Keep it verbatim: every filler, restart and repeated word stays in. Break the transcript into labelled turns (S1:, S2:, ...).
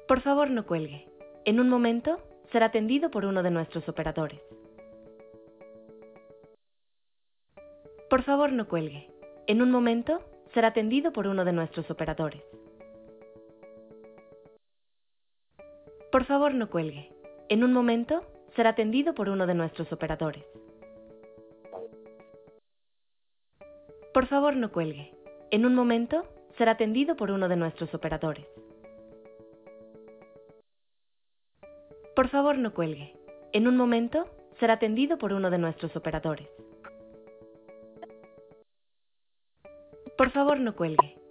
S1: Por favor, no cuelgue. En un momento, será atendido por uno de nuestros operadores. Por favor, no cuelgue. En un momento, será atendido por uno de nuestros operadores. Por favor, no cuelgue. En un momento, será atendido por uno de nuestros operadores. Por favor, no cuelgue. En un momento, será atendido por uno de nuestros operadores. Por favor, no cuelgue. En un momento, será atendido por uno de nuestros operadores. Por favor, no cuelgue.